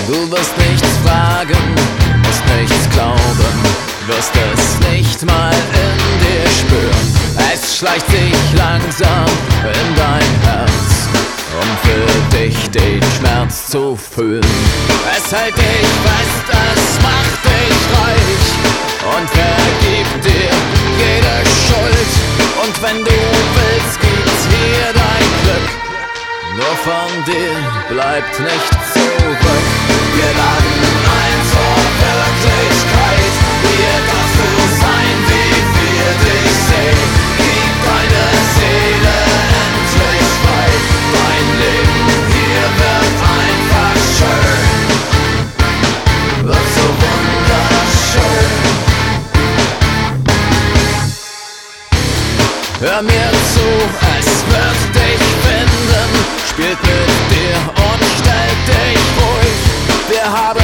Du wirst nichts fragen, musst nichts glauben, wirst es nicht mal in dir spüren. Es schleicht sich langsam in dein Herz, um für dich den Schmerz zu fühlen. Es hält dich fest, es macht dich reich und vergibt dir jede Schuld. Und wenn du willst, gibt's hier dein Glück. Nur von dir bleibt nichts zurück. Wir laden ein zur Wirklichkeit. Hier darfst du sein, wie wir dich sehen. Gib deine Seele endlich frei. Dein Leben hier wird einfach schön. Wird so wunderschön. Hör mir zu, es wird dich finden. Spielt mit dir und stellt dich ruhig. Wir haben